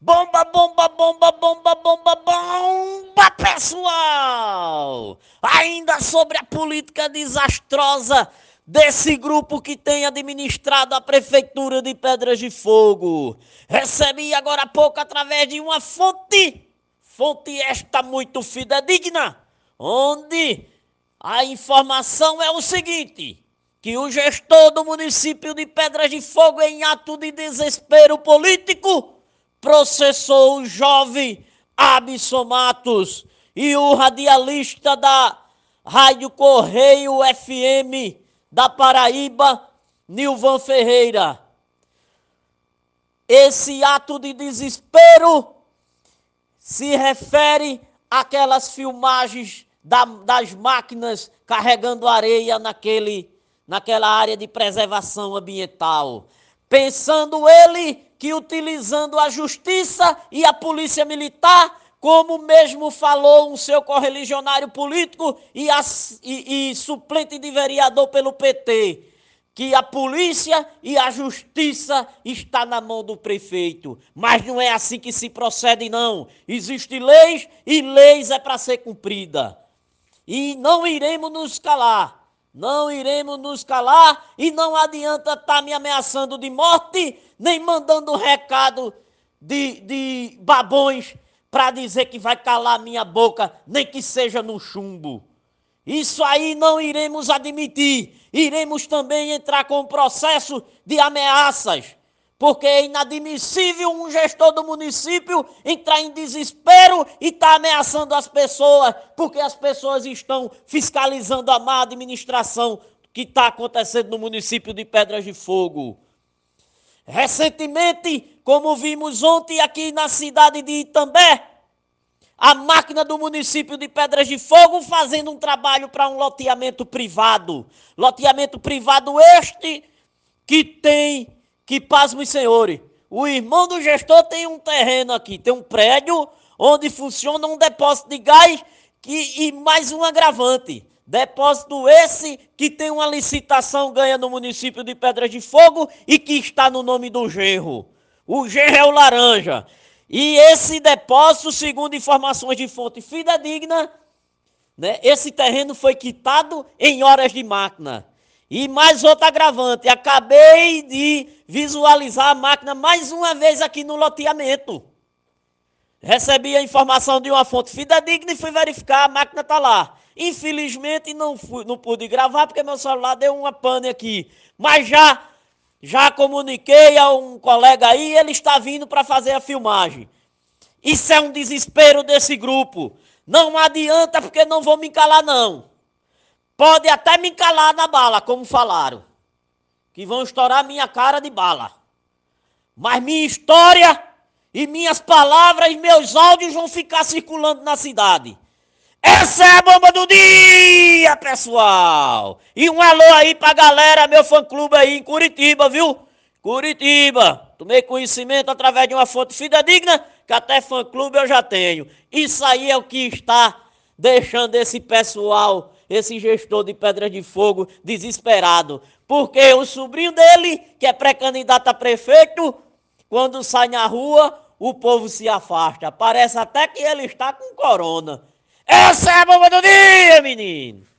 Bomba, bomba, bomba, bomba, bomba, bomba, pessoal! Ainda sobre a política desastrosa desse grupo que tem administrado a prefeitura de Pedras de Fogo. Recebi agora há pouco através de uma fonte esta muito fidedigna, onde a informação é o seguinte: que o gestor do município de Pedras de Fogo, em ato de desespero político, processou o jovem Abson Matos e o radialista da Rádio Correio FM da Paraíba, Nilvan Ferreira. Esse ato de desespero se refere àquelas filmagens das máquinas carregando areia naquela área de preservação ambiental. Pensando ele que utilizando a justiça e a polícia militar, como mesmo falou um seu correligionário político e suplente de vereador pelo PT, que a polícia e a justiça está na mão do prefeito. Mas não é assim que se procede, não. Existem leis e leis é para ser cumprida. E não iremos nos calar. Não iremos nos calar e não adianta estar me ameaçando de morte, nem mandando recado de babões para dizer que vai calar minha boca, nem que seja no chumbo. Isso aí não iremos admitir. Iremos também entrar com um processo de ameaças, porque é inadmissível um gestor do município entrar em desespero e estar ameaçando as pessoas, porque as pessoas estão fiscalizando a má administração que está acontecendo no município de Pedras de Fogo. Recentemente, como vimos ontem aqui na cidade de Itambé, a máquina do município de Pedras de Fogo fazendo um trabalho para um loteamento privado. Loteamento privado este que, pasmem senhores, o irmão do gestor tem um terreno aqui, tem um prédio onde funciona um depósito de gás e mais um agravante. Depósito esse que tem uma licitação ganha no município de Pedras de Fogo e que está no nome do genro. O genro é o Laranja. E esse depósito, segundo informações de fonte fidedigna, né, esse terreno foi quitado em horas de máquina. E mais outro agravante, acabei de visualizar a máquina mais uma vez aqui no loteamento. Recebi a informação de uma fonte fidedigna e fui verificar, a máquina está lá. Infelizmente não pude gravar porque meu celular deu uma pane aqui. Mas já comuniquei a um colega aí, ele está vindo para fazer a filmagem. Isso é um desespero desse grupo. Não adianta porque não vou me calar não. Pode até me calar na bala, como falaram. Que vão estourar minha cara de bala. Mas minha história e minhas palavras e meus áudios vão ficar circulando na cidade. Essa é a bomba do dia, pessoal! E um alô aí pra galera, meu fã-clube aí em Curitiba, viu? Curitiba! Tomei conhecimento através de uma fonte fidedigna, que até fã-clube eu já tenho. Isso aí é o que está deixando esse pessoal, esse gestor de Pedras de Fogo, desesperado. Porque o sobrinho dele, que é pré-candidato a prefeito, quando sai na rua, o povo se afasta. Parece até que ele está com corona. Essa é a bomba do dia, menino!